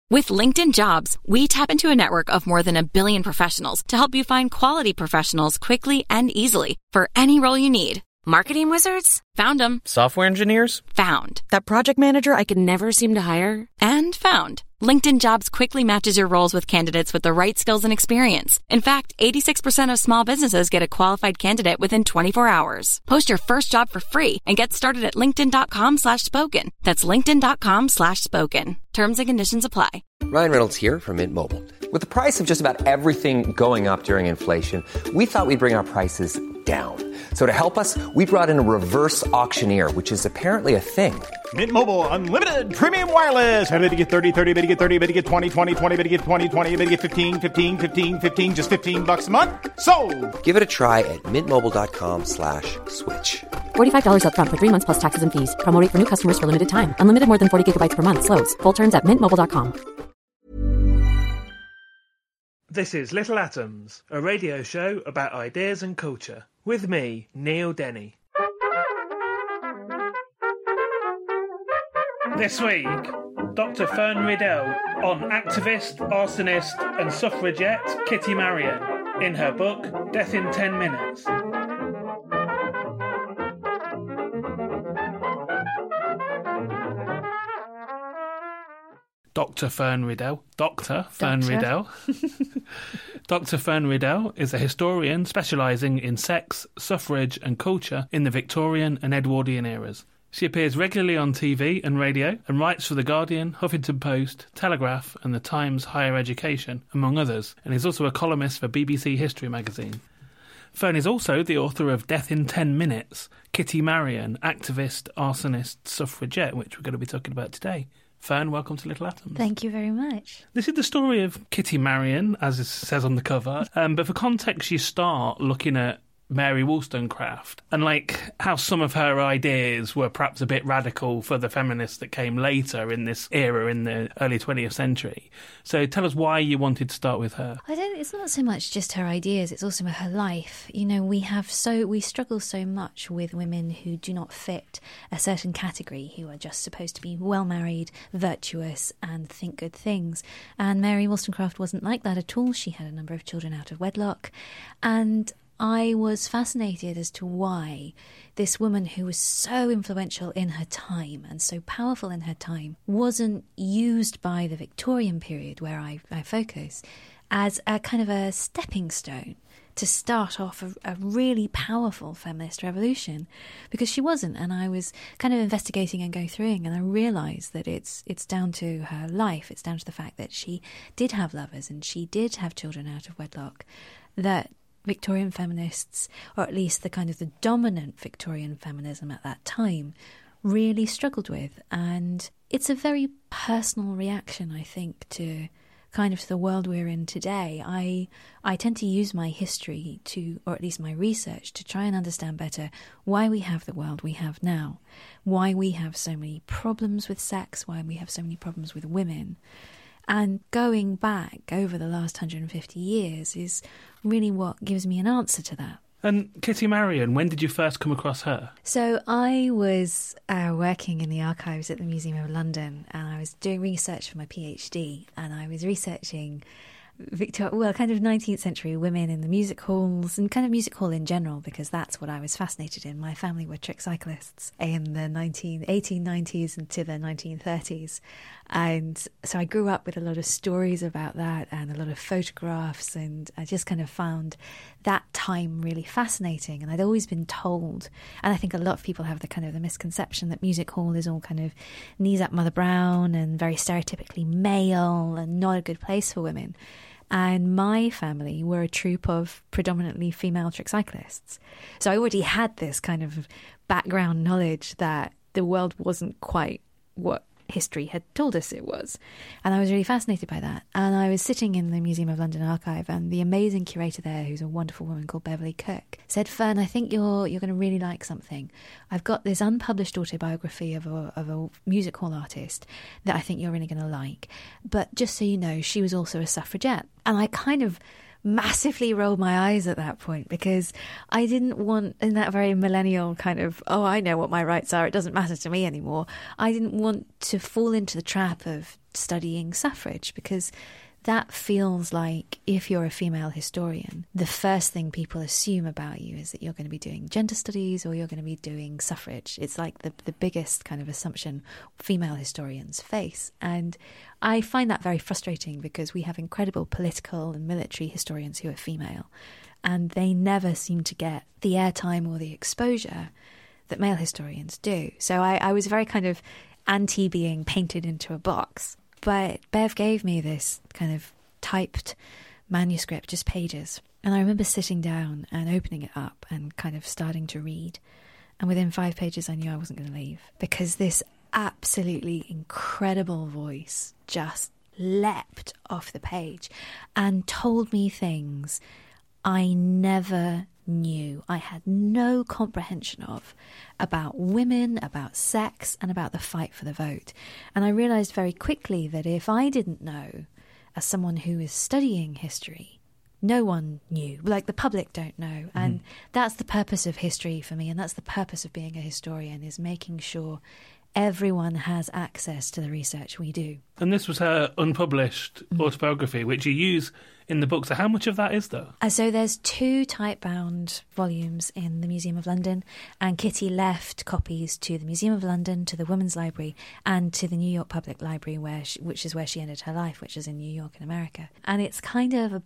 With LinkedIn Jobs, we tap into a network of more than 1 billion professionals to help you find quality professionals quickly and easily for any role you need. Marketing wizards? Found them. Software engineers? Found. That project manager I could never seem to hire? And found. LinkedIn Jobs quickly matches your roles with candidates with the right skills and experience. In fact, 86% of small businesses get a qualified candidate within 24 hours. Post your first job for free and get started at linkedin.com/spoken. That's linkedin.com/spoken. Terms and conditions apply. Ryan Reynolds here from Mint Mobile. With the price of just about everything going up during inflation, we thought we'd bring our prices down. So to help us, we brought in a reverse auctioneer, which is apparently a thing. Mint Mobile Unlimited Premium Wireless. How to get 30, 30, bit to get 30, bit to get 20, 20, 20, bit to get 20, 20, bit to get 15, 15, 15, 15, just $15 a month? Sold! Give it a try at mintmobile.com/switch. $45 up front for 3 months plus taxes and fees. Promo rate for new customers for limited time. Unlimited more than 40 gigabytes per month. Slows full terms at mintmobile.com. This is Little Atoms, a radio show about ideas and culture. With me, Neil Denny. This week, Dr. Fern Riddell on activist, arsonist and suffragette Kitty Marion in her book Death in 10 Minutes. Dr. Fern Riddell. Dr. Fern Riddell. Dr. Fern Riddell is a historian specialising in sex, suffrage and culture in the Victorian and Edwardian eras. She appears regularly on TV and radio and writes for The Guardian, Huffington Post, Telegraph and The Times Higher Education, among others, and is also a columnist for BBC History magazine. Fern is also the author of Death in 10 Minutes, Kitty Marion, activist, arsonist, suffragette, which we're going to be talking about today. Fern, welcome to Little Atoms. Thank you very much. This is the story of Kitty Marion, as it says on the cover. But for context, you start looking at Mary Wollstonecraft and how some of her ideas were perhaps a bit radical for the feminists that came later in this era in the early 20th century. So tell us why you wanted to start with her. It's not so much just her ideas, it's also her life. You know, we struggle so much with women who do not fit a certain category, who are just supposed to be well married, virtuous and think good things. And Mary Wollstonecraft wasn't like that at all. She had a number of children out of wedlock, and I was fascinated as to why this woman who was so influential in her time and so powerful in her time wasn't used by the Victorian period, where I focus, as a kind of a stepping stone to start off a really powerful feminist revolution, because she wasn't. And I was kind of investigating and going through, and I realised that it's down to her life. It's down to the fact that she did have lovers and she did have children out of wedlock, that Victorian feminists, or at least the dominant Victorian feminism at that time, really struggled with. And it's a very personal reaction, I think, to the world we're in today. I tend to use my history or at least my research, to try and understand better why we have the world we have now, why we have so many problems with sex, why we have so many problems with women. And going back over the last 150 years is really what gives me an answer to that. And Kitty Marion, when did you first come across her? So I was working in the archives at the Museum of London, and I was doing research for my PhD, and I was researching 19th century women in the music halls and kind of music hall in general, because that's what I was fascinated in. My family were trick cyclists in the 1890s into the 1930s. And so I grew up with a lot of stories about that and a lot of photographs, and I just kind of found that time really fascinating. And I'd always been told, and I think a lot of people have the misconception that music hall is all kind of knees up Mother Brown and very stereotypically male and not a good place for women. And my family were a troupe of predominantly female trick cyclists. So I already had this kind of background knowledge that the world wasn't quite what history had told us it was. And I was really fascinated by that. And I was sitting in the Museum of London archive, and the amazing curator there, who's a wonderful woman called Beverly Cook, said, "Fern, I think you're going to really like something. I've got this unpublished autobiography of a music hall artist that I think you're really going to like. But just so you know, she was also a suffragette." And I kind of massively rolled my eyes at that point, because I didn't want, in that very millennial kind of, oh, I know what my rights are, it doesn't matter to me anymore. I didn't want to fall into the trap of studying suffrage, because that feels like, if you're a female historian, the first thing people assume about you is that you're going to be doing gender studies or you're going to be doing suffrage. It's like the biggest kind of assumption female historians face. And I find that very frustrating, because we have incredible political and military historians who are female, and they never seem to get the airtime or the exposure that male historians do. So I was very kind of anti being painted into a box. But Bev gave me this kind of typed manuscript, just pages. And I remember sitting down and opening it up and kind of starting to read. And within 5 pages, I knew I wasn't going to leave, because this absolutely incredible voice just leapt off the page and told me things I never knew. I had no comprehension of, about women, about sex, and about the fight for the vote. And I realised very quickly that if I didn't know, as someone who is studying history, no one knew. Like, the public don't know. And that's the purpose of history for me, and that's the purpose of being a historian, is making sure everyone has access to the research we do. And this was her unpublished autobiography, which you use in the book. So how much of that is there? So there's 2 type-bound volumes in the Museum of London, and Kitty left copies to the Museum of London, to the Women's Library, and to the New York Public Library, which is where she ended her life, which is in New York in America. And it's kind of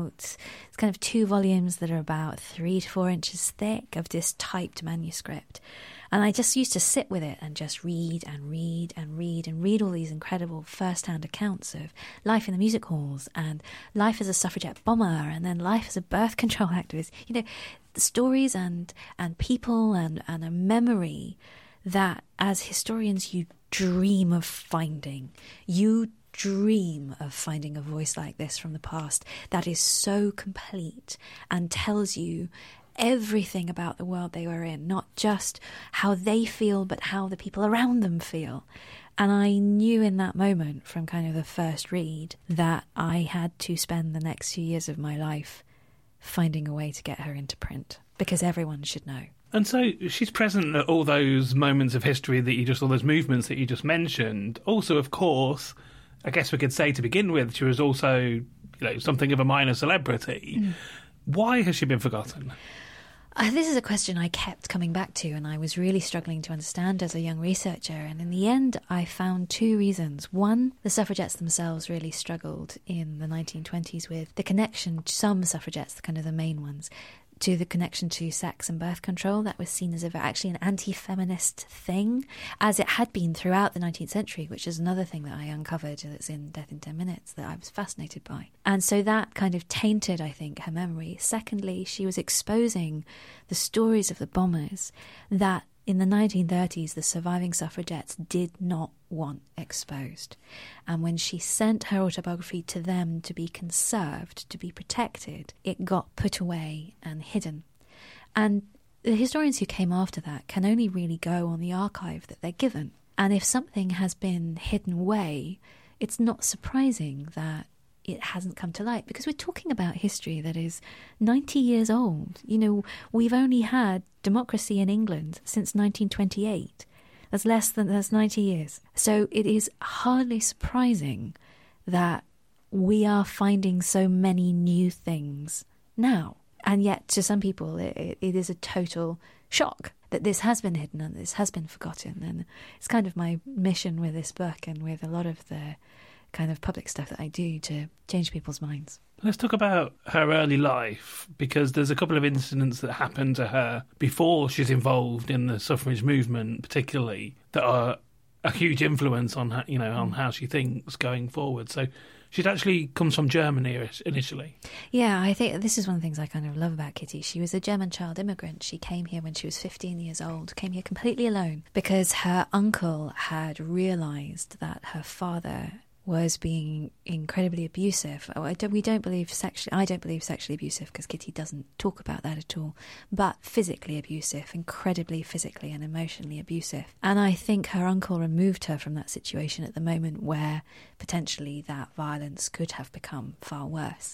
2 volumes that are about 3 to 4 inches thick of this typed manuscript. And I just used to sit with it and just read and read and read and read all these incredible first-hand accounts of life in the music halls, and life as a suffragette bomber, and then life as a birth control activist. You know, the stories and people and a memory that, as historians, you dream of finding. You dream of finding a voice like this from the past that is so complete and tells you everything about the world they were in, not just how they feel, but how the people around them feel. And I knew in that moment, from kind of the first read, that I had to spend the next few years of my life finding a way to get her into print, because everyone should know. And so she's present at all those moments of history all those movements that you just mentioned. Also, of course, I guess we could say to begin with, she was also, something of a minor celebrity. Why has she been forgotten? This is a question I kept coming back to, and I was really struggling to understand as a young researcher. And in the end, I found 2 reasons. One, the suffragettes themselves really struggled in the 1920s with the connection to some suffragettes, kind of the main ones, to the connection to sex and birth control. That was seen as actually an anti-feminist thing, as it had been throughout the 19th century, which is another thing that I uncovered that's in Death in 10 Minutes that I was fascinated by. And so that kind of tainted, I think, her memory. Secondly, she was exposing the stories of the bombers that in the 1930s, the surviving suffragettes did not want exposed. And when she sent her autobiography to them to be conserved, to be protected, it got put away and hidden. And the historians who came after that can only really go on the archive that they're given. And if something has been hidden away, it's not surprising that it hasn't come to light, because we're talking about history that is 90 years old. We've only had democracy in England since 1928. That's 90 years. So it is hardly surprising that we are finding so many new things now. And yet, to some people, it is a total shock that this has been hidden and this has been forgotten. And it's kind of my mission with this book, and with a lot of the kind of public stuff that I do, to change people's minds. Let's talk about her early life, because there's a couple of incidents that happened to her before she's involved in the suffrage movement, particularly, that are a huge influence on her, on how she thinks going forward. So she'd actually comes from Germany initially. Yeah, I think this is one of the things I kind of love about Kitty. She was a German child immigrant. She came here when she was 15 years old, came here completely alone, because her uncle had realised that her father was being incredibly abusive. I don't believe sexually abusive, because Kitty doesn't talk about that at all, but physically abusive, incredibly physically and emotionally abusive. And I think her uncle removed her from that situation at the moment where potentially that violence could have become far worse.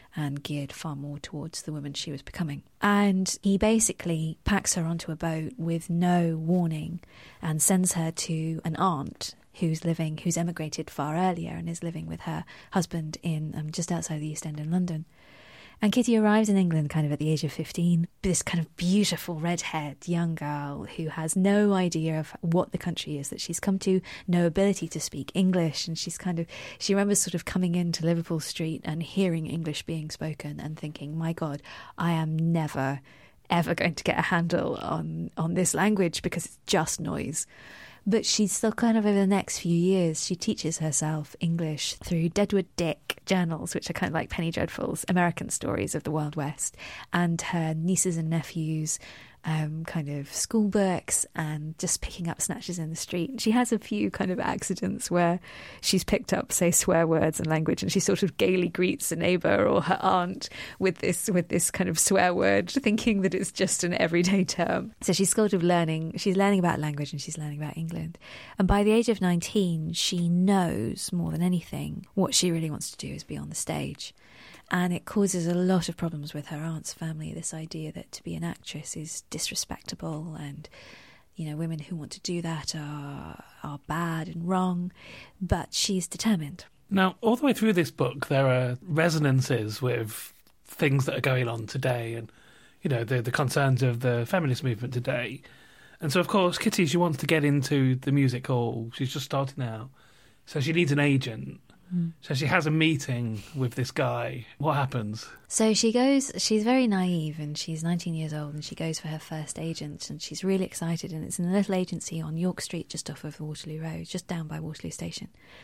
and geared far more towards the woman she was becoming. And he basically packs her onto a boat with no warning and sends her to an aunt who's emigrated far earlier and is living with her husband in just outside the East End in London. And Kitty arrives in England kind of at the age of 15, this kind of beautiful red-haired young girl who has no idea of what the country is that she's come to, no ability to speak English. And she remembers sort of coming into Liverpool Street and hearing English being spoken and thinking, my God, I am never, ever going to get a handle on this language because it's just noise. But she's still kind of over the next few years, she teaches herself English through Deadwood Dick journals, which are kind of like Penny Dreadful's American stories of the Wild West, and her nieces and nephews' kind of school books, and just picking up snatches in the street. And she has a few kind of accidents where she's picked up, say, swear words and language, and she sort of gaily greets a neighbour or her aunt with this kind of swear word, thinking that it's just an everyday term. So she's sort of learning about language, and she's learning about England. And by the age of 19, she knows more than anything what she really wants to do is be on the stage. And it causes a lot of problems with her aunt's family, this idea that to be an actress is disrespectable, and, you know, women who want to do that are bad and wrong. But she's determined. Now, all the way through this book, there are resonances with things that are going on today and, you know, the concerns of the feminist movement today. And so, of course, Kitty, she wants to get into the music hall. She's just starting out. So she needs an agent. So she has a meeting with this guy. What happens? So she's very naive, and she's 19 years old, and she goes for her first agent, and she's really excited, and it's in a little agency on York Street just off of Waterloo Road, just down by Waterloo Station.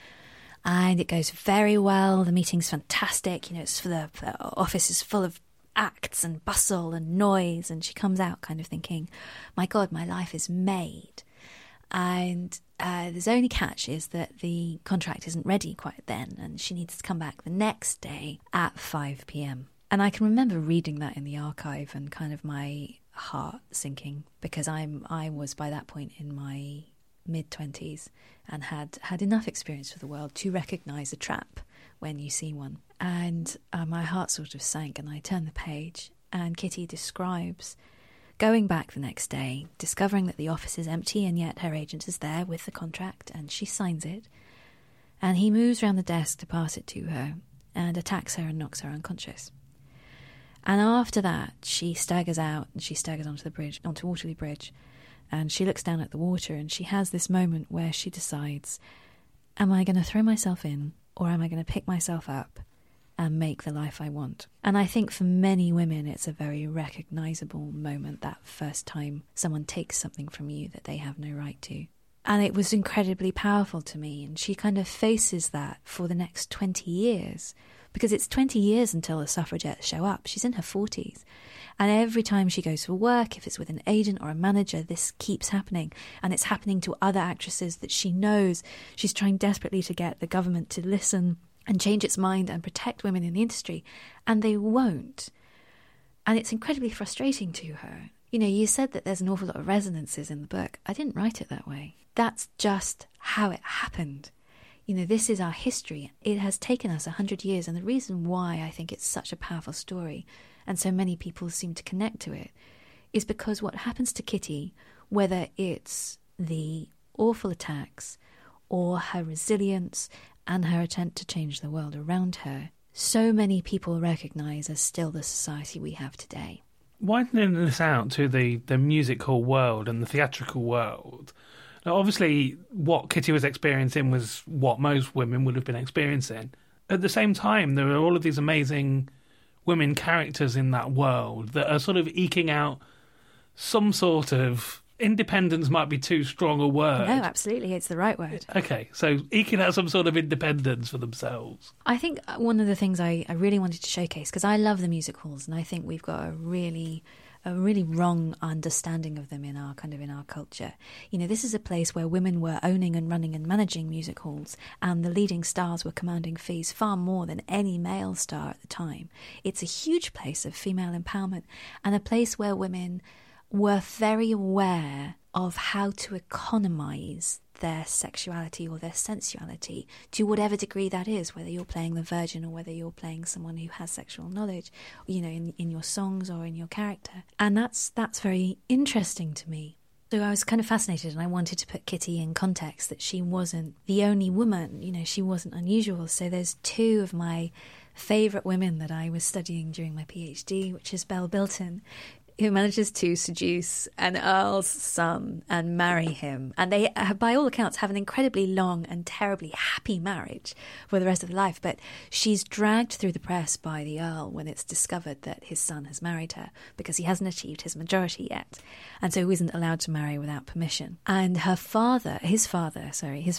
And it goes very well. The meeting's fantastic. You know, the office is full of acts and bustle and noise, and she comes out kind of thinking, my God, my life is made. And the only catch is that the contract isn't ready quite then, and she needs to come back the next day at 5 p.m. And I can remember reading that in the archive and kind of my heart sinking, because I was by that point in my mid-20s and had enough experience with the world to recognise a trap when you see one. And my heart sort of sank, and I turned the page, and Kitty describes going back the next day, discovering that the office is empty, and yet her agent is there with the contract, and she signs it. And he moves round the desk to pass it to her and attacks her and knocks her unconscious. And after that, she staggers out, and she staggers onto Waterloo Bridge, and she looks down at the water, and she has this moment where she decides, am I going to throw myself in, or am I going to pick myself up and make the life I want? And I think for many women, it's a very recognisable moment, that first time someone takes something from you that they have no right to. And it was incredibly powerful to me, and she kind of faces that for the next 20 years, because it's 20 years until the suffragettes show up. She's in her 40s. And every time she goes for work, if it's with an agent or a manager, this keeps happening. And it's happening to other actresses that she knows. She's trying desperately to get the government to listen and change its mind and protect women in the industry, and they won't. And it's incredibly frustrating to her. You know, you said that there's an awful lot of resonances in the book. I didn't write it that way. That's just how it happened. You know, this is our history. It has taken us 100 years, and the reason why I think it's such a powerful story, and so many people seem to connect to it, is because what happens to Kitty, whether it's the awful attacks or her resilience and her attempt to change the world around her, so many people recognise as still the society we have today. Widening this out to the music hall world and the theatrical world, now obviously what Kitty was experiencing was what most women would have been experiencing. At the same time, there are all of these amazing women characters in that world that are sort of eking out some sort of independence. Might be too strong a word. No, absolutely, it's the right word. Okay, so eking out some sort of independence for themselves. I think one of the things I really wanted to showcase, because I love the music halls, and I think we've got a really wrong understanding of them in our culture. You know, this is a place where women were owning and running and managing music halls, and the leading stars were commanding fees far more than any male star at the time. It's a huge place of female empowerment, and a place where women were very aware of how to economise their sexuality or their sensuality, to whatever degree that is, whether you're playing the virgin or whether you're playing someone who has sexual knowledge, you know, in your songs or in your character. And that's very interesting to me. So I was kind of fascinated, and I wanted to put Kitty in context, that she wasn't the only woman, you know, she wasn't unusual. So there's two of my favourite women that I was studying during my PhD, which is Belle Bilton, who manages to seduce an earl's son and marry him. And they, by all accounts, have an incredibly long and terribly happy marriage for the rest of their life. But she's dragged through the press by the earl when it's discovered that his son has married her, because he hasn't achieved his majority yet. And so he isn't allowed to marry without permission. And his father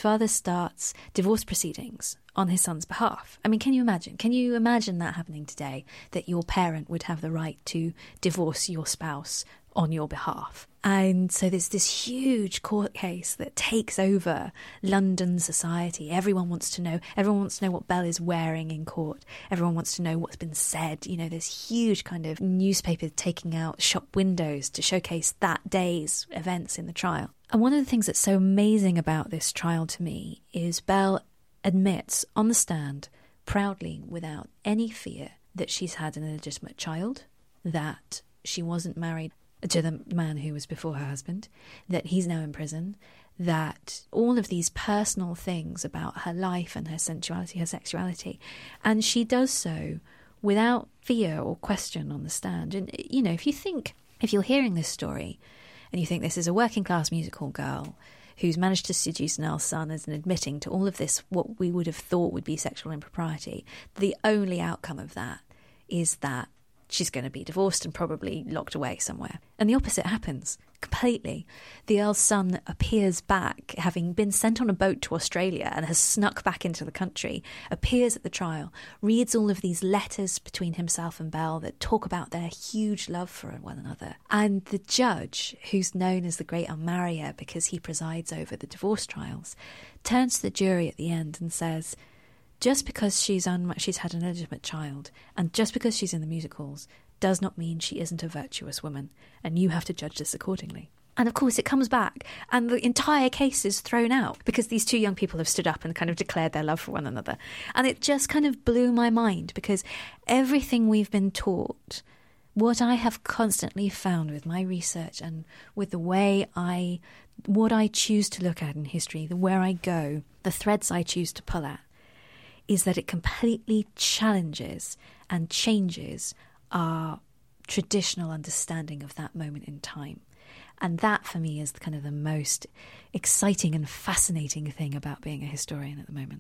starts divorce proceedings on his son's behalf. I mean, can you imagine that happening today, that your parent would have the right to divorce your spouse on your behalf? And so there's this huge court case that takes over London society. Everyone wants to know what Belle is wearing in court. Everyone wants to know what's been said. You know, there's huge kind of newspapers taking out shop windows to showcase that day's events in the trial. And one of the things that's so amazing about this trial to me is Belle admits on the stand proudly, without any fear, that she's had an illegitimate child, that she wasn't married to the man who was before her husband, that he's now in prison, that all of these personal things about her life and her sensuality, her sexuality, and she does so without fear or question on the stand. And, you know, if you're hearing this story and you think this is a working class musical girl who's managed to seduce an earl's son and admitting to all of this, what we would have thought would be sexual impropriety, the only outcome of that is that she's going to be divorced and probably locked away somewhere. And the opposite happens completely. The earl's son appears back, having been sent on a boat to Australia and has snuck back into the country, appears at the trial, reads all of these letters between himself and Belle that talk about their huge love for one another. And the judge, who's known as the Great Unmarrier because he presides over the divorce trials, turns to the jury at the end and says, just because she's had an illegitimate child, and just because she's in the musicals, does not mean she isn't a virtuous woman, and you have to judge this accordingly. And of course it comes back, and the entire case is thrown out, because these two young people have stood up and kind of declared their love for one another. And it just kind of blew my mind, because everything we've been taught, what I have constantly found with my research and with the way what I choose to look at in history, where I go, the threads I choose to pull at, is that it completely challenges and changes our traditional understanding of that moment in time. And that, for me, is kind of the most exciting and fascinating thing about being a historian at the moment.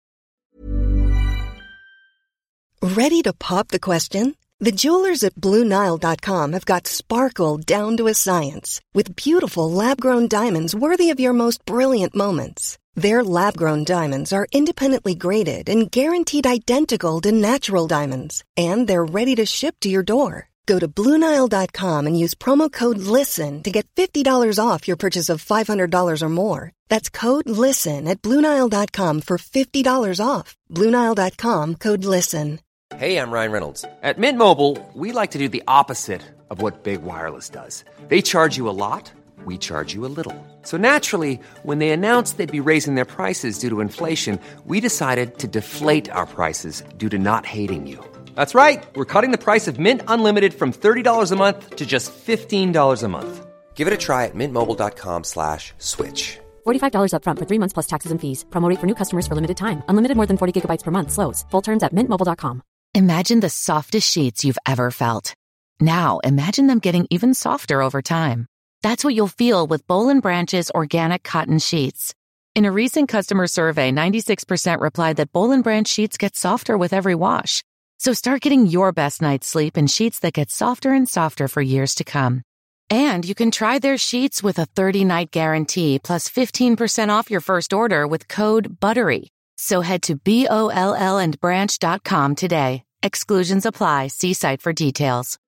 Ready to pop the question? The jewelers at BlueNile.com have got sparkle down to a science, with beautiful lab-grown diamonds worthy of your most brilliant moments. Their lab-grown diamonds are independently graded and guaranteed identical to natural diamonds. And they're ready to ship to your door. Go to BlueNile.com and use promo code LISTEN to get $50 off your purchase of $500 or more. That's code LISTEN at BlueNile.com for $50 off. BlueNile.com, code LISTEN. Hey, I'm Ryan Reynolds. At Mint Mobile, we like to do the opposite of what Big Wireless does. They charge you a lot. We charge you a little. So naturally, when they announced they'd be raising their prices due to inflation, we decided to deflate our prices due to not hating you. That's right. We're cutting the price of Mint Unlimited from $30 a month to just $15 a month. Give it a try at mintmobile.com/switch. $45 up front for 3 months plus taxes and fees. Promo rate for new customers for limited time. Unlimited more than 40 gigabytes per month. Slows full terms at mintmobile.com. Imagine the softest sheets you've ever felt. Now imagine them getting even softer over time. That's what you'll feel with Boll & Branch's organic cotton sheets. In a recent customer survey, 96% replied that Boll & Branch sheets get softer with every wash. So start getting your best night's sleep in sheets that get softer and softer for years to come. And you can try their sheets with a 30-night guarantee plus 15% off your first order with code BUTTERY. So head to BOLLandbranch.com today. Exclusions apply. See site for details.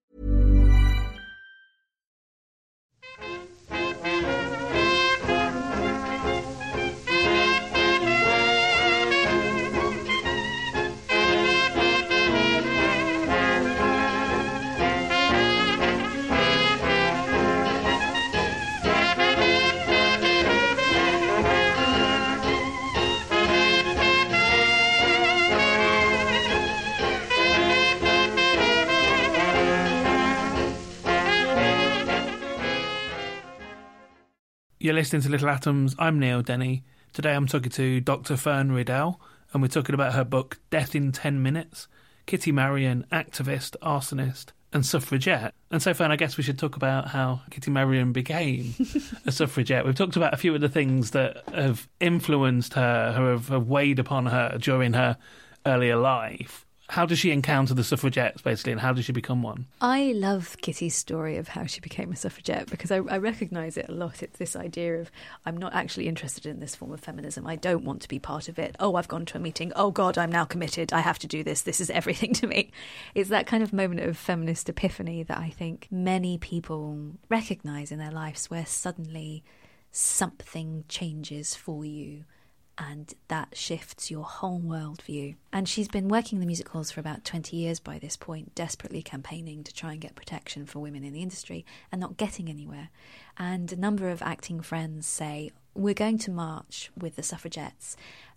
You're listening to Little Atoms. I'm Neil Denny. Today I'm talking to Dr. Fern Riddell, and we're talking about her book, Death in 10 Minutes, Kitty Marion, activist, arsonist, and suffragette. And so, Fern, I guess we should talk about how Kitty Marion became a suffragette. We've talked about a few of the things that have influenced her, who have weighed upon her during her earlier life. How does she encounter the suffragettes, basically, and how does she become one? I love Kitty's story of how she became a suffragette because I recognise it a lot. It's this idea of, I'm not actually interested in this form of feminism. I don't want to be part of it. Oh, I've gone to a meeting. Oh, God, I'm now committed. I have to do this. This is everything to me. It's that kind of moment of feminist epiphany that I think many people recognise in their lives, where suddenly something changes for you. And that shifts your whole worldview. And she's been working in the music halls for about 20 years by this point, desperately campaigning to try and get protection for women in the industry and not getting anywhere. And a number of acting friends say, we're going to march with the suffragettes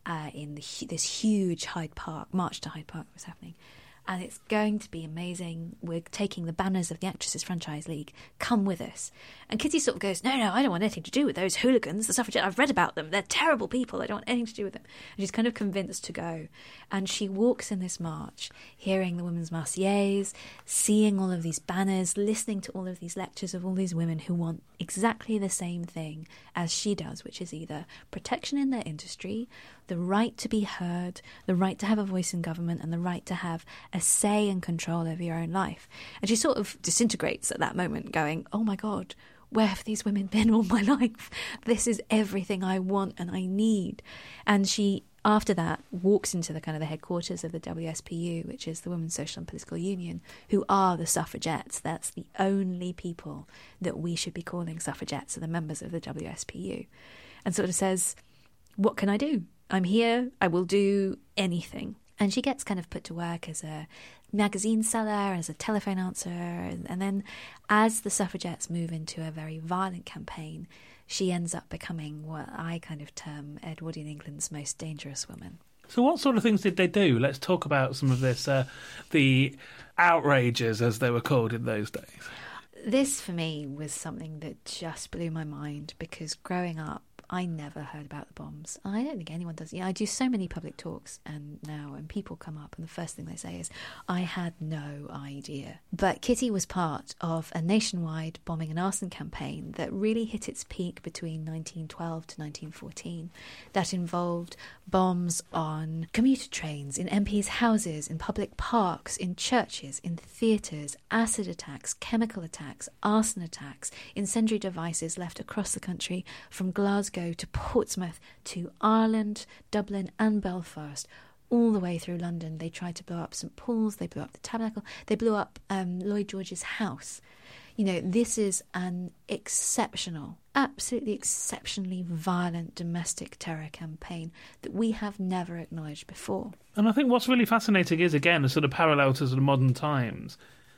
in this huge March to Hyde Park was happening. And it's going to be amazing. We're taking the banners of the Actresses Franchise League. Come with us. And Kitty sort of goes, no, I don't want anything to do with those hooligans. The suffragettes, I've read about them. They're terrible people. I don't want anything to do with them. And she's kind of convinced to go. And she walks in this march, hearing the Women's Marseillaise, seeing all of these banners, listening to all of these lectures of all these women who want exactly the same thing as she does, which is either protection in their industry, the right to be heard, the right to have a voice in government, and the right to have a say and control over your own life. And she sort of disintegrates at that moment, going, oh my God, where have these women been all my life? This is everything I want and I need. And she, after that, walks into the kind of the headquarters of the WSPU, which is the Women's Social and Political Union, who are the suffragettes. That's the only people that we should be calling suffragettes, are the members of the WSPU. And sort of says, what can I do? I'm here, I will do anything. And she gets kind of put to work as a magazine seller, as a telephone answer. And then as the suffragettes move into a very violent campaign, she ends up becoming what I kind of term Edwardian England's most dangerous woman. So what sort of things did they do? Let's talk about some of this, the outrages, as they were called in those days. This, for me, was something that just blew my mind, because growing up, I never heard about the bombs. I don't think anyone does. I do so many public talks and people come up and the first thing they say is, I had no idea. But Kitty was part of a nationwide bombing and arson campaign that really hit its peak between 1912 to 1914. That involved bombs on commuter trains, in MPs' houses, in public parks, in churches, in theatres, acid attacks, chemical attacks, arson attacks, incendiary devices left across the country from Glasgow to Portsmouth to Ireland, Dublin and Belfast, all the way through London. They tried to blow up St Paul's, they blew up the Tabernacle, they blew up Lloyd George's house. You know, this is an exceptional, absolutely exceptionally violent domestic terror campaign that we have never acknowledged before. And I think what's really fascinating is, again, a sort of parallel to sort of modern times.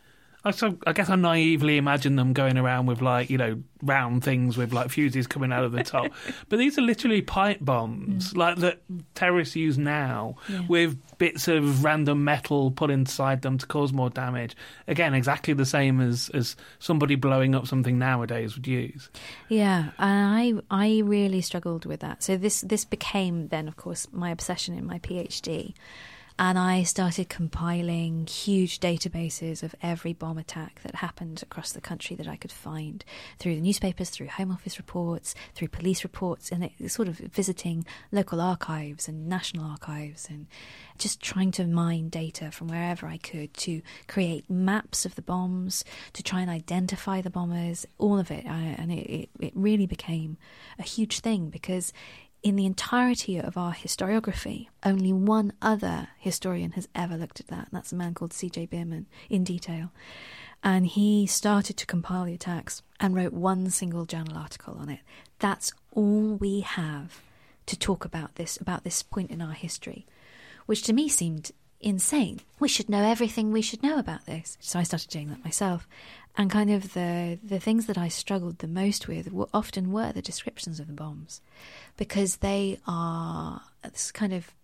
I guess I naively imagine them going around with, like, you know, round things with, like, fuses coming out of the top. But these are literally pipe bombs, like, that terrorists use now, with bits of random metal put inside them to cause more damage. Again, exactly the same as somebody blowing up something nowadays would use. Yeah, and I really struggled with that. So this became then, of course, my obsession in my PhD. And I started compiling huge databases of every bomb attack that happened across the country that I could find, through the newspapers, through Home Office reports, through police reports, and sort of visiting local archives and national archives, and just trying to mine data from wherever I could to create maps of the bombs, to try and identify the bombers, all of it. And it really became a huge thing, because in the entirety of our historiography, only one other historian has ever looked at that, and that's a man called C.J. Bierman, in detail. And he started to compile the attacks and wrote one single journal article on it. That's all we have to talk about this point in our history, which to me seemed insane. We should know everything we should know about this. So I started doing that myself. And kind of the things that I struggled the most with often were the descriptions of the bombs, because they are this kind of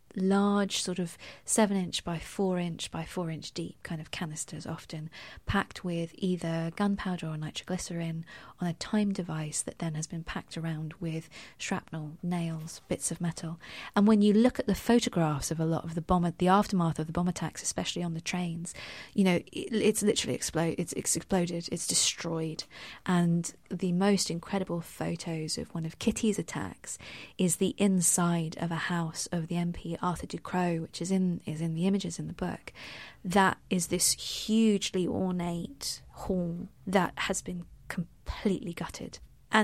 large sort of 7-inch by 4-inch by 4-inch deep kind of canisters, often packed with either gunpowder or nitroglycerin on a time device that then has been packed around with shrapnel, nails, bits of metal. And when you look at the photographs of a lot of the aftermath of the bomb attacks, especially on the trains, you know, it's literally exploded, it's destroyed. And the most incredible photos of one of Kitty's attacks is the inside of a house of the MP Arthur Ducrot, which is in the images in the book. That is this hugely ornate hall that has been completely gutted, and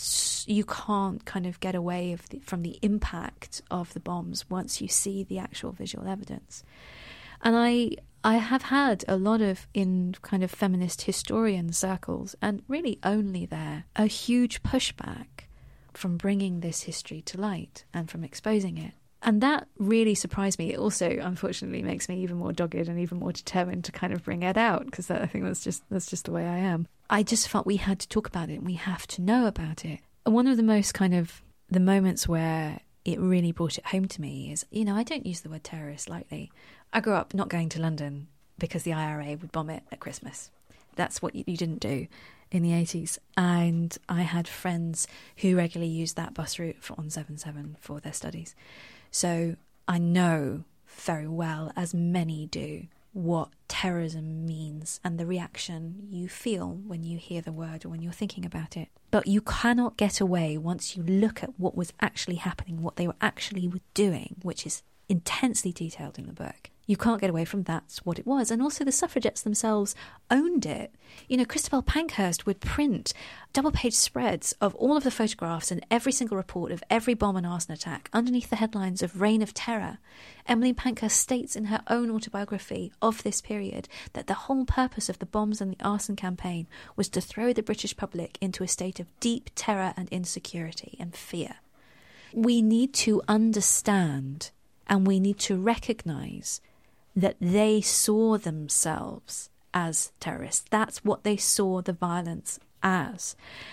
you can't kind of get away from the impact of the bombs once you see the actual visual evidence. And I have had a lot of, in kind of feminist historian circles, and really only there, a huge pushback from bringing this history to light and from exposing it. And that really surprised me. It also, unfortunately, makes me even more dogged and even more determined to kind of bring it out, because I think that's just the way I am. I just felt we had to talk about it and we have to know about it. And one of the most kind of the moments where it really brought it home to me is, you know, I don't use the word terrorist lightly. I grew up not going to London because the IRA would bomb it at Christmas. That's what you didn't do in the 80s. And I had friends who regularly used that bus route on 77 for their studies. So I know very well, as many do, what terrorism means and the reaction you feel when you hear the word or when you're thinking about it. But you cannot get away once you look at what was actually happening, what they were actually doing, which is intensely detailed in the book. You can't get away from that's what it was. And also the suffragettes themselves owned it. You know, Christabel Pankhurst would print double-page spreads of all of the photographs and every single report of every bomb and arson attack underneath the headlines of Reign of Terror. Emmeline Pankhurst states in her own autobiography of this period that the whole purpose of the bombs and the arson campaign was to throw the British public into a state of deep terror and insecurity and fear. We need to understand and we need to recognise that they saw themselves as terrorists. That's what they saw the violence as.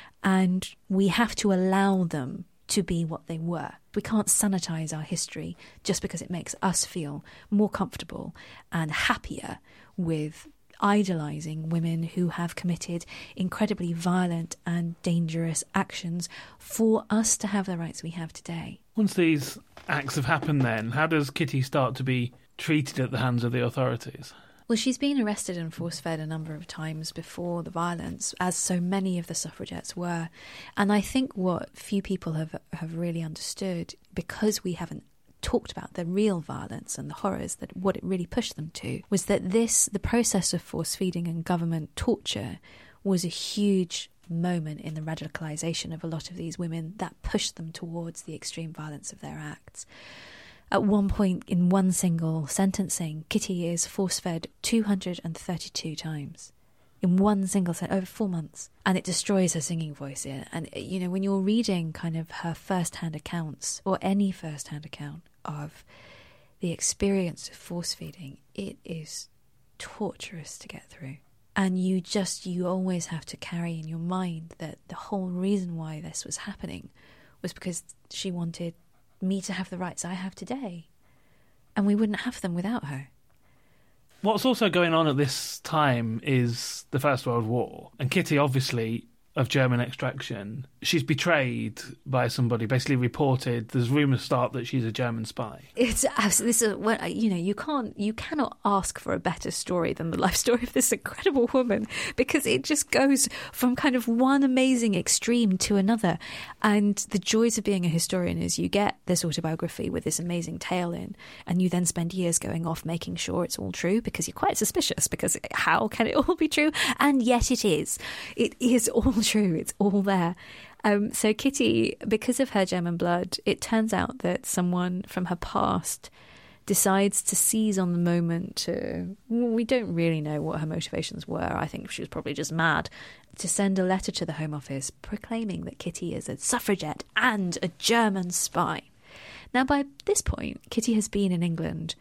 And we have to allow them to be what they were. We can't sanitise our history just because it makes us feel more comfortable and happier with idolising women who have committed incredibly violent and dangerous actions for us to have the rights we have today. Once these acts have happened then, how does Kitty start to be treated at the hands of the authorities? Well, she's been arrested and force-fed a number of times before the violence, as so many of the suffragettes were. And I think what few people have really understood, because we haven't talked about the real violence and the horrors, that what it really pushed them to, was that the process of force-feeding and government torture was a huge moment in the radicalisation of a lot of these women that pushed them towards the extreme violence of their acts. At one point in one single sentencing, Kitty is force-fed 232 times in one single over 4 months, and it destroys her singing voice. And, you know, when you're reading kind of her first-hand accounts, or any first-hand account of the experience of force-feeding, it is torturous to get through. And you always have to carry in your mind that the whole reason why this was happening was because she wanted me to have the rights I have today, and we wouldn't have them without her. What's also going on at this time is the First World War, and Kitty, obviously of German extraction, she's betrayed by somebody, basically reported. There's rumours start that she's a German spy. It's absolutely, you know, you cannot ask for a better story than the life story of this incredible woman, because it just goes from kind of one amazing extreme to another. And the joys of being a historian is you get this autobiography with this amazing tale in, and you then spend years going off making sure it's all true, because you're quite suspicious, because how can it all be true? And yet it is. It is all true. It's all there. So Kitty, because of her German blood, it turns out that someone from her past decides to seize on the moment we don't really know what her motivations were. I think she was probably just mad, to send a letter to the Home Office proclaiming that Kitty is a suffragette and a German spy. Now, by this point, Kitty has been in England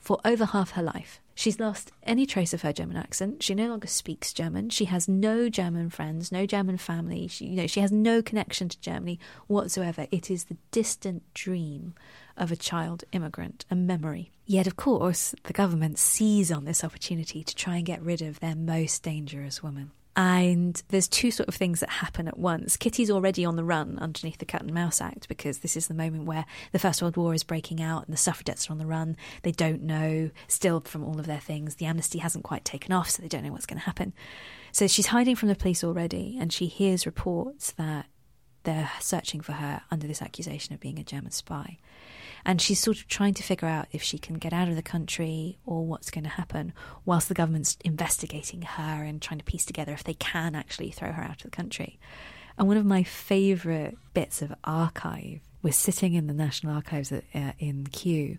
for over half her life. She's lost any trace of her German accent. She no longer speaks German. She has no German friends, no German family. She has no connection to Germany whatsoever. It is the distant dream of a child immigrant, a memory. Yet, of course, the government seize on this opportunity to try and get rid of their most dangerous woman. And there's two sort of things that happen at once. Kitty's already on the run underneath the Cat and Mouse Act, because this is the moment where the First World War is breaking out and the suffragettes are on the run. They don't know, still from all of their things. The amnesty hasn't quite taken off, so they don't know what's going to happen. So she's hiding from the police already, and she hears reports that they're searching for her under this accusation of being a German spy. And she's sort of trying to figure out if she can get out of the country or what's going to happen, whilst the government's investigating her and trying to piece together if they can actually throw her out of the country. And one of my favourite bits of archive was sitting in the National Archives in Kew,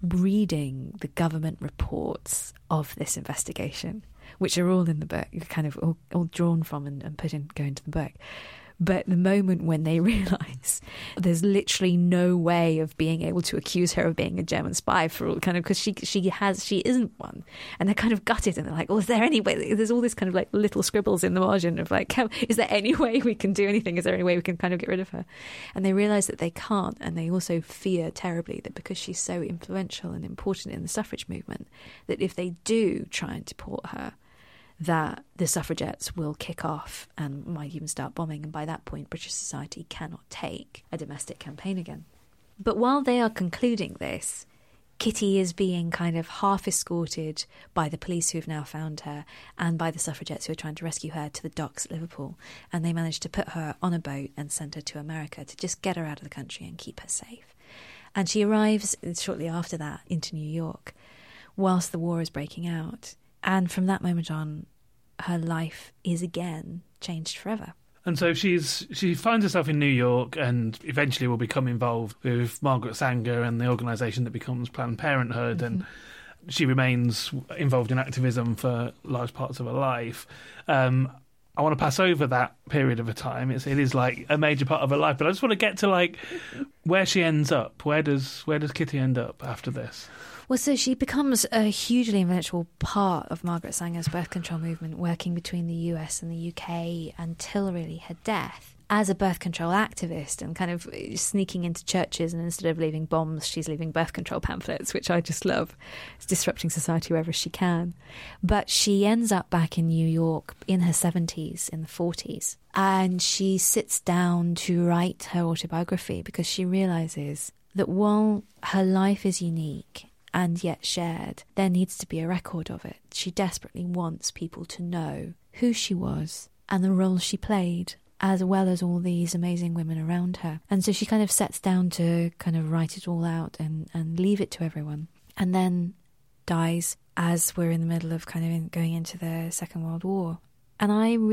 reading the government reports of this investigation, which are all in the book, kind of all drawn from and put in, go into the book. But the moment when they realise there's literally no way of being able to accuse her of being a German spy for all kind of, because she isn't one, and they're kind of gutted, and they're like, oh, is there any way? There's all this kind of like little scribbles in the margin of like, is there any way we can do anything? Is there any way we can kind of get rid of her? And they realise that they can't, and they also fear terribly that because she's so influential and important in the suffrage movement, that if they do try and deport her, that the suffragettes will kick off and might even start bombing, and by that point British society cannot take a domestic campaign again. But while they are concluding this, Kitty is being kind of half escorted by the police who have now found her and by the suffragettes who are trying to rescue her to the docks at Liverpool, and they manage to put her on a boat and send her to America to just get her out of the country and keep her safe. And she arrives shortly after that into New York whilst the war is breaking out. And from that moment on, her life is again changed forever. And so she finds herself in New York and eventually will become involved with Margaret Sanger and the organisation that becomes Planned Parenthood. Mm-hmm. And she remains involved in activism for large parts of her life. I want to pass over that period of her time. It is like a major part of her life. But I just want to get to like where she ends up. Where does Kitty end up after this? Well, so she becomes a hugely influential part of Margaret Sanger's birth control movement, working between the US and the UK until really her death as a birth control activist, and kind of sneaking into churches, and instead of leaving bombs, she's leaving birth control pamphlets, which I just love. It's disrupting society wherever she can. But she ends up back in New York in her 70s, in the 40s, and she sits down to write her autobiography because she realises that while her life is unique and yet shared, there needs to be a record of it. She desperately wants people to know who she was and the role she played, as well as all these amazing women around her. And so she kind of sets down to kind of write it all out and leave it to everyone. And then dies as we're in the middle of kind of going into the Second World War. And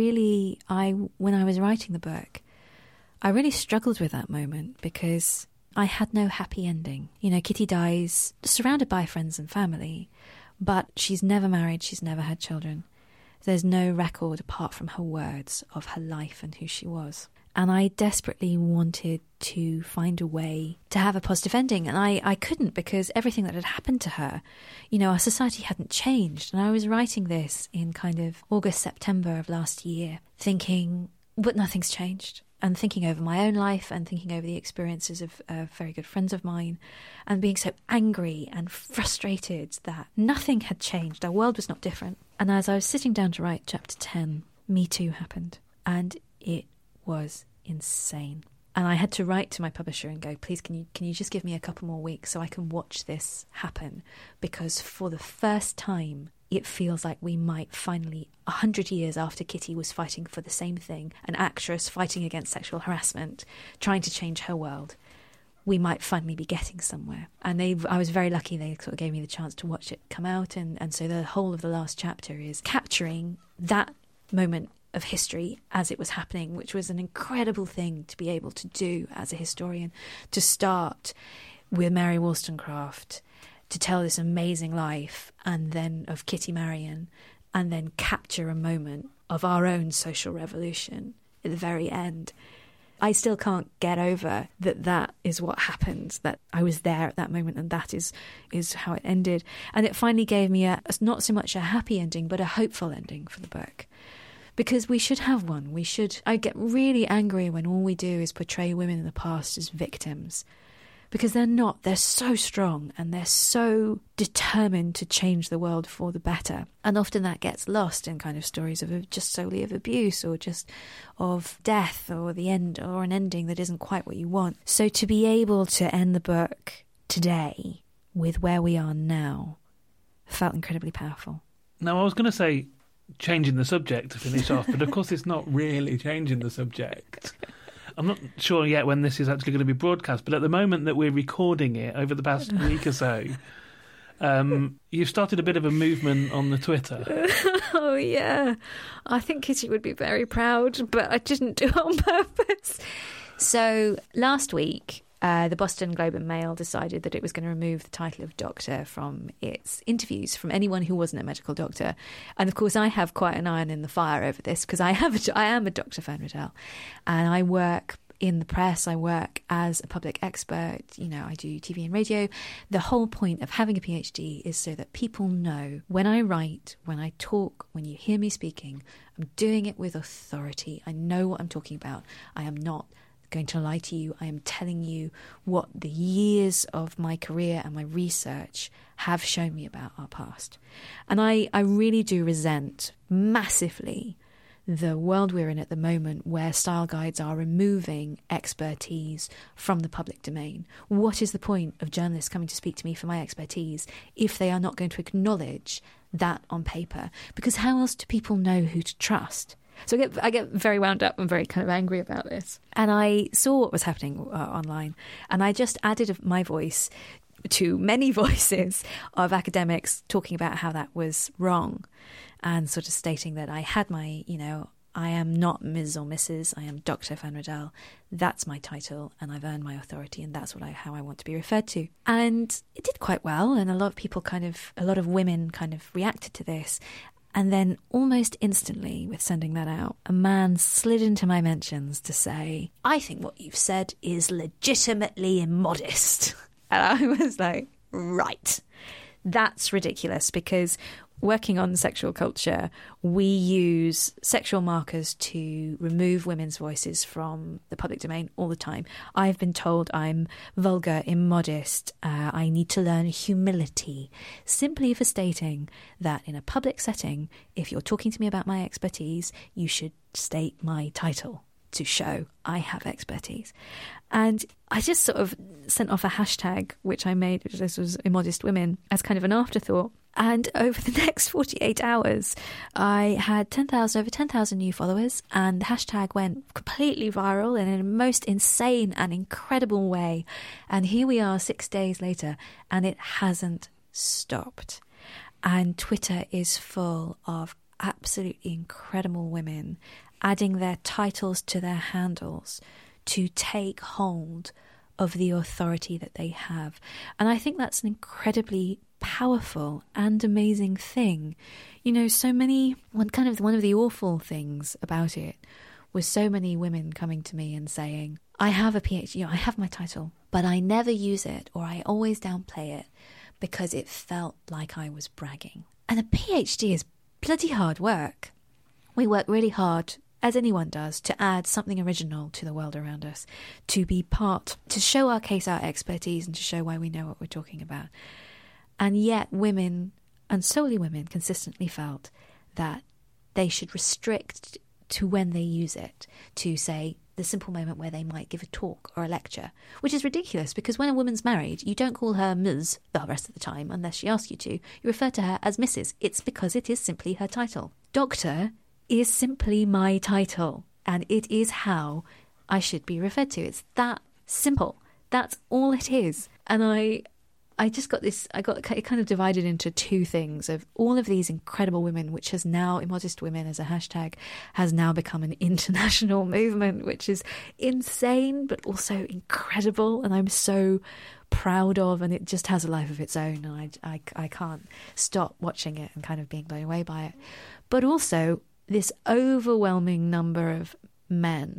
when I was writing the book, I really struggled with that moment because I had no happy ending. You know, Kitty dies surrounded by friends and family, but she's never married, she's never had children. There's no record apart from her words of her life and who she was. And I desperately wanted to find a way to have a positive ending, and I couldn't, because everything that had happened to her, you know, our society hadn't changed. And I was writing this in kind of August, September of last year, thinking, but nothing's changed. And thinking over my own life and thinking over the experiences of very good friends of mine, and being so angry and frustrated that nothing had changed. Our world was not different. And as I was sitting down to write chapter 10, Me Too happened. And it was insane. And I had to write to my publisher and go, please, can you just give me a couple more weeks so I can watch this happen? Because for the first time, it feels like we might finally, 100 years after Kitty was fighting for the same thing, an actress fighting against sexual harassment, trying to change her world, we might finally be getting somewhere. And I was very lucky they sort of gave me the chance to watch it come out. And so the whole of the last chapter is capturing that moment of history as it was happening, which was an incredible thing to be able to do as a historian, to start with Mary Wollstonecraft, to tell this amazing life, and then of Kitty Marion, and then capture a moment of our own social revolution at the very end. I still can't get over that is what happened, that I was there at that moment, and that is how it ended. And it finally gave me not so much a happy ending, but a hopeful ending for the book. Because we should have one. I get really angry when all we do is portray women in the past as victims. Because they're not. They're so strong and they're so determined to change the world for the better. And often that gets lost in kind of stories of just solely of abuse or just of death or the end or an ending that isn't quite what you want. So to be able to end the book today with where we are now felt incredibly powerful. Now, I was going to say changing the subject to finish off, but of course it's not really changing the subject. I'm not sure yet when this is actually going to be broadcast, but at the moment that we're recording it, over the past week or so, you've started a bit of a movement on the Twitter. Oh, yeah. I think Kitty would be very proud, but I didn't do it on purpose. So last week, the Boston Globe and Mail decided that it was going to remove the title of doctor from its interviews from anyone who wasn't a medical doctor. And of course, I have quite an iron in the fire over this because I am a Dr. Fern Riddell, and I work in the press. I work as a public expert. I do TV and radio. The whole point of having a PhD is so that people know when I write, when I talk, when you hear me speaking, I'm doing it with authority. I know what I'm talking about. I am not going to lie to you. I am telling you what the years of my career and my research have shown me about our past. And I really do resent massively the world we're in at the moment where style guides are removing expertise from the public domain. What is the point of journalists coming to speak to me for my expertise if they are not going to acknowledge that on paper? Because how else do people know who to trust? So I get very wound up and very kind of angry about this. And I saw what was happening online, and I just added my voice to many voices of academics talking about how that was wrong, and sort of stating that I had my, I am not Ms. or Mrs., I am Dr. Fern Riddell. That's my title, and I've earned my authority, and that's how I want to be referred to. And it did quite well, and a lot of women kind of reacted to this. And then almost instantly, with sending that out, a man slid into my mentions to say, I think what you've said is legitimately immodest. And I was like, right, that's ridiculous, because working on sexual culture, we use sexual markers to remove women's voices from the public domain all the time. I've been told I'm vulgar, immodest, I need to learn humility, simply for stating that in a public setting, if you're talking to me about my expertise, you should state my title to show I have expertise. And I just sort of sent off a hashtag, which I made, which this was Immodest Women, as kind of an afterthought. And over the next 48 hours, I had over 10,000 new followers, and the hashtag went completely viral in a most insane and incredible way. And here we are 6 days later, and it hasn't stopped. And Twitter is full of absolutely incredible women adding their titles to their handles to take hold of the authority that they have. And I think that's an incredibly powerful and amazing thing. One of the awful things about it was so many women coming to me and saying, I have a PhD, I have my title, but I never use it, or I always downplay it because it felt like I was bragging. And a PhD is bloody hard work. We work really hard, as anyone does, to add something original to the world around us, to show our case, our expertise, and to show why we know what we're talking about. And yet women, and solely women, consistently felt that they should restrict to when they use it, to say the simple moment where they might give a talk or a lecture, which is ridiculous, because when a woman's married, you don't call her Ms. the rest of the time unless she asks you to. You refer to her as Mrs. It's because it is simply her title. Doctor is simply my title, and it is how I should be referred to. It's that simple. That's all it is. And I just got this, it kind of divided into two things of all of these incredible women, which has now, Immodest Women as a hashtag, has now become an international movement, which is insane, but also incredible. And I'm so proud of, and it just has a life of its own. And I can't stop watching it and kind of being blown away by it. But also this overwhelming number of men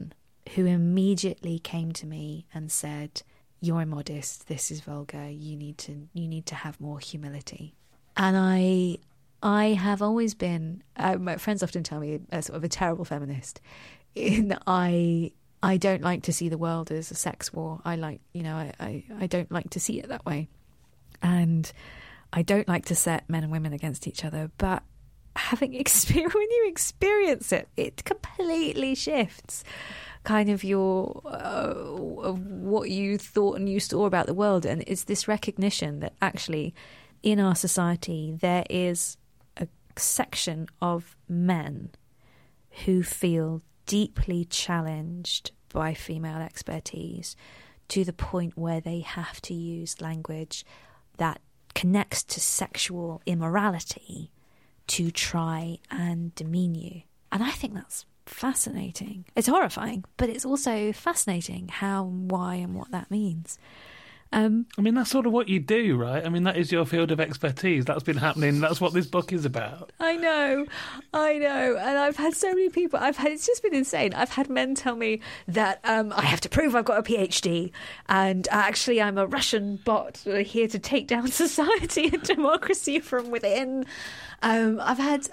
who immediately came to me and said, "You're immodest, this is vulgar, you need to have more humility." And I have always been, my friends often tell me, a sort of a terrible feminist, in that I don't like to see the world as a sex war. I don't like to see it that way. And I don't like to set men and women against each other, but when you experience it, it completely shifts kind of your of what you thought and you saw about the world. And it's this recognition that actually in our society there is a section of men who feel deeply challenged by female expertise to the point where they have to use language that connects to sexual immorality to try and demean you. And I think that's fascinating. It's horrifying, but it's also fascinating how, why, and what that means. I mean, that's sort of what you do, right? I mean, that is your field of expertise. That's been happening. That's what this book is about. I know. And I've had so many people. It's just been insane. I've had men tell me that I have to prove I've got a PhD, and actually I'm a Russian bot here to take down society and democracy from within. I've had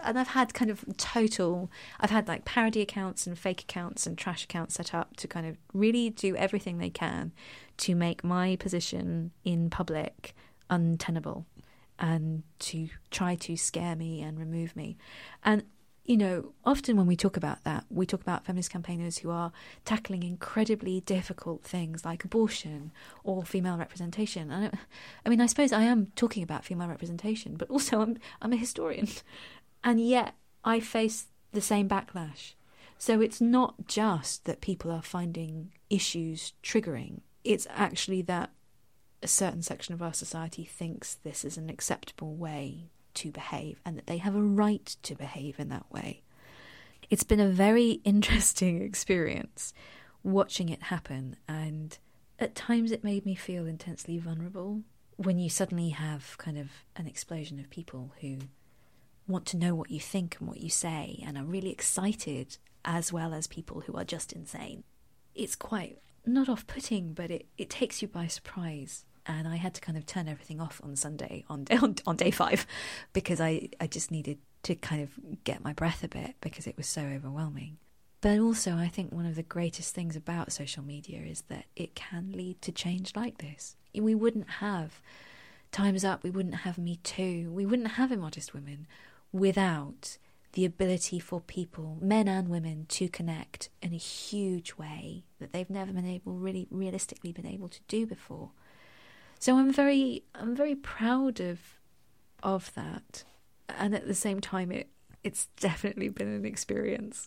like parody accounts and fake accounts and trash accounts set up to kind of really do everything they can to make my position in public untenable and to try to scare me and remove me. And, you know, often when we talk about that, we talk about feminist campaigners who are tackling incredibly difficult things like abortion or female representation. I suppose I am talking about female representation, but also I'm a historian. And yet I face the same backlash. So it's not just that people are finding issues triggering. It's actually that a certain section of our society thinks this is an acceptable way to behave and that they have a right to behave in that way. It's been a very interesting experience watching it happen, and at times it made me feel intensely vulnerable when you suddenly have kind of an explosion of people who want to know what you think and what you say and are really excited, as well as people who are just insane. It's quite not off-putting, but it takes you by surprise. And I had to kind of turn everything off on Sunday, on day 5, because I just needed to kind of get my breath a bit because it was so overwhelming. But also I think one of the greatest things about social media is that it can lead to change like this. We wouldn't have Time's Up, we wouldn't have Me Too, we wouldn't have Immodest Women without the ability for people, men and women, to connect in a huge way that they've never been able, really realistically been able to do before. So I'm very proud of that, and at the same time, it's definitely been an experience.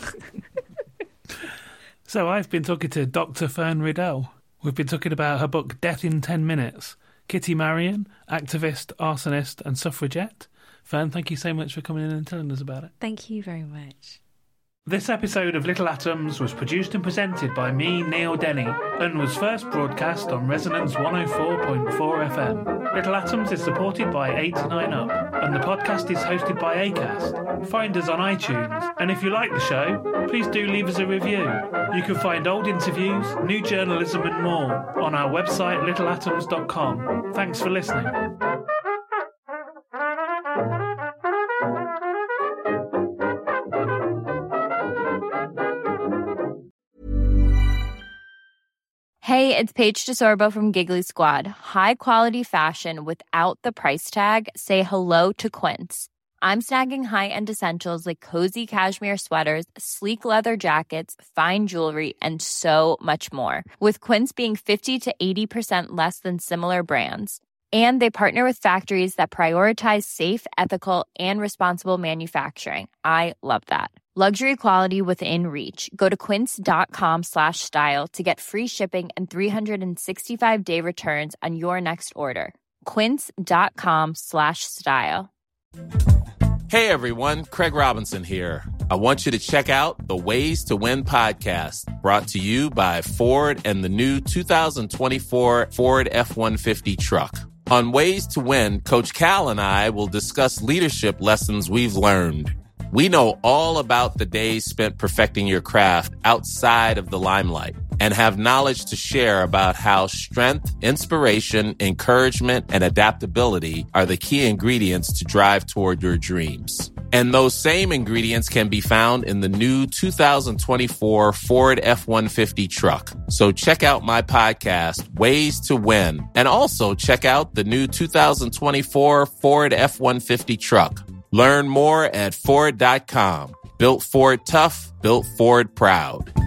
So I've been talking to Dr. Fern Riddell. We've been talking about her book Death in 10 Minutes. Kitty Marion, activist, arsonist, and suffragette. Fern, thank you so much for coming in and telling us about it. Thank you very much. This episode of Little Atoms was produced and presented by me, Neil Denny, and was first broadcast on Resonance 104.4 FM. Little Atoms is supported by 89UP, and the podcast is hosted by Acast. Find us on iTunes, and if you like the show, please do leave us a review. You can find old interviews, new journalism and more on our website littleatoms.com. Thanks for listening. Hey, it's Paige DeSorbo from Giggly Squad. High quality fashion without the price tag. Say hello to Quince. I'm snagging high-end essentials like cozy cashmere sweaters, sleek leather jackets, fine jewelry, and so much more. With Quince being 50 to 80% less than similar brands. And they partner with factories that prioritize safe, ethical, and responsible manufacturing. I love that. Luxury quality within reach. Go to quince.com/style to get free shipping and 365-day returns on your next order. Quince.com/style. Hey everyone, Craig Robinson here. I want you to check out the Ways to Win podcast, brought to you by Ford and the new 2024 Ford F-150 truck. On Ways to Win, Coach Cal and I will discuss leadership lessons we've learned. We know all about the days spent perfecting your craft outside of the limelight and have knowledge to share about how strength, inspiration, encouragement, and adaptability are the key ingredients to drive toward your dreams. And those same ingredients can be found in the new 2024 Ford F-150 truck. So check out my podcast, Ways to Win, and also check out the new 2024 Ford F-150 truck. Learn more at Ford.com. Built Ford tough, built Ford proud.